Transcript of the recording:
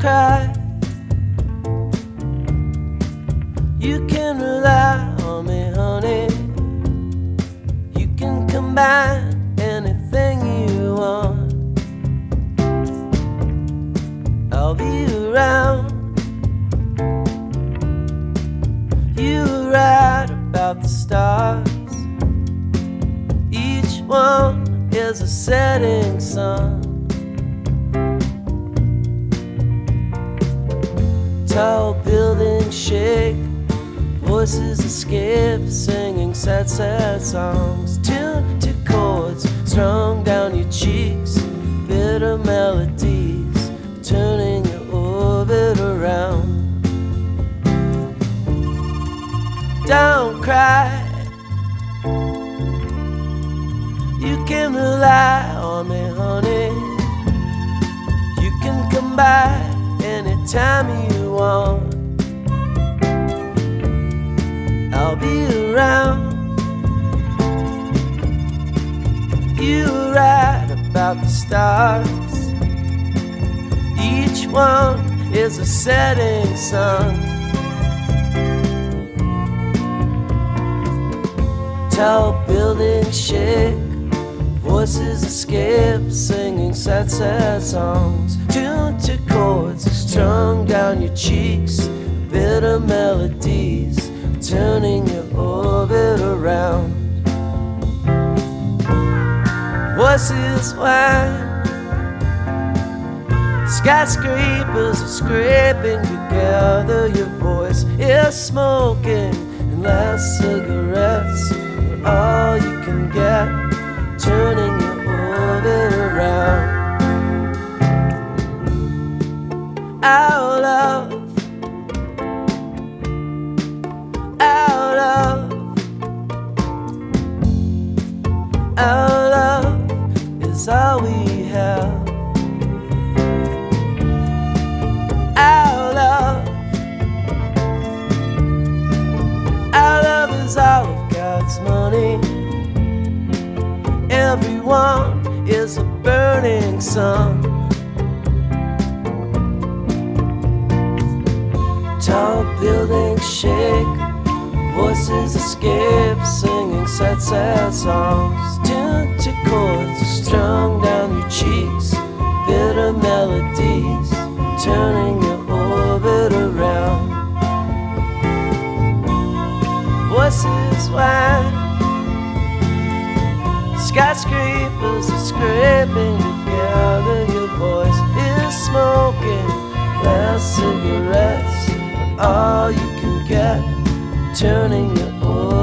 cry. You can rely on me, honey. You can combine anything you want. I'll be around. You were right about the stars. Each one is a setting sun. Tall buildings shake, voices escape, singing sad, sad songs, tuned to chords strung down your cheeks, bitter melodies turning your orbit around. Don't cry. You can rely on me, honey. You can come by anytime you want. I'll be around. You were right about the stars. Each one is a setting sun. Tall buildings shake, voices escape, singing sad, sad songs, tuned to chords strung down your cheeks, bitter melodies turning your orbit around. Voices whine, skyscrapers are scraping together. Your voice is smoking, and last cigarettes are all you can get, turning your orbit around. Our love, our love, our love is all we have. Our love is all of God's money. Everyone is a burning sun. Tall buildings shake, voices escape, singing sad, sad songs, tuned to chords strung down your cheeks, bitter melodies turning your orbit around. Voices whine, skyscrapers are scraping together. Your voice is smoking, last cigarettes are all you can get, turning your orbit